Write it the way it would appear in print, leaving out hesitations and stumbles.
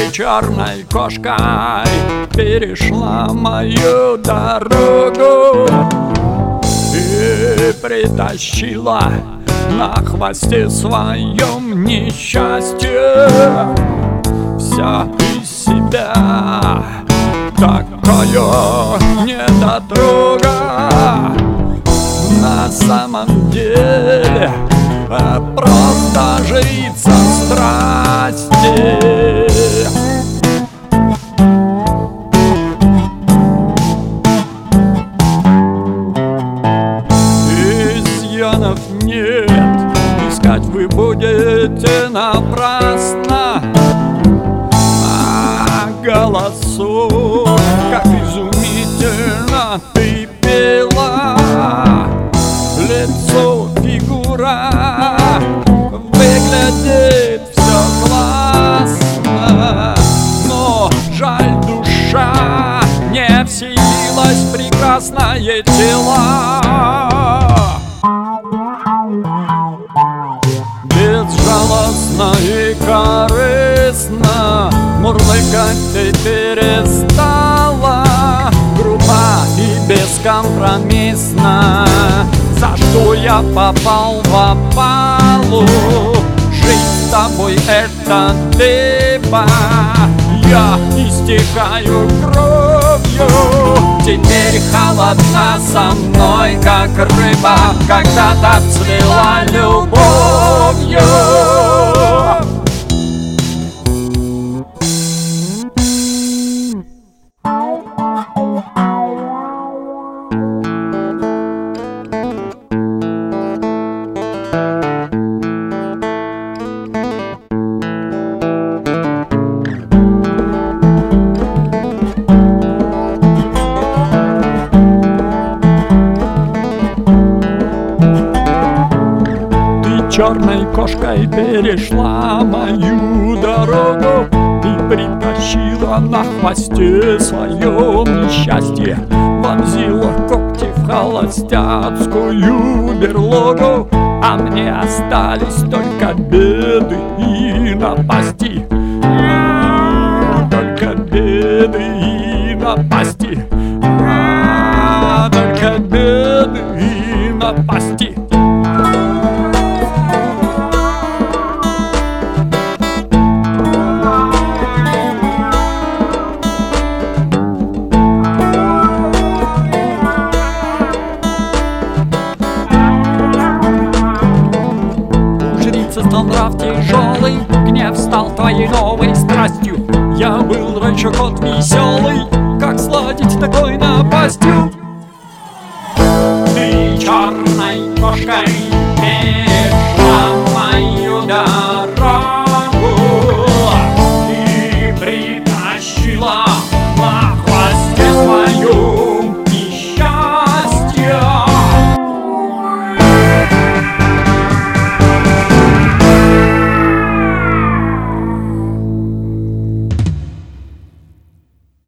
Ты черной кошкой перешла мою дорогу и притащила на хвосте своем несчастье. Вся из себя такая недотрога, на самом деле просто жрица страсти. Изъянов нет, искать вы будете напрасно, а голосов, как изумительно ты пела. Лицо, фигура выглядит все классно, но жаль, душа не вселилась в прекрасное тело. Безжалостно и корыстно мурлыкать ты перестала, грубо и бескомпромиссно. За что я попал в опалу? Жить с тобой это либо я истекаю кровью. Теперь холодна со мной, как рыба когда-то цвела любовью. Черной кошкой перешла мою дорогу и притащила на хвосте своем несчастье. Вонзила когти в холостяцкую берлогу, а мне остались только беды и напасти. Только беды и напасти. Только беды и напасти. Стал нрав тяжелый, гнев стал твоей новой страстью. Я был раньше кот веселый, как сладить такой напастью? Ты черной кошкой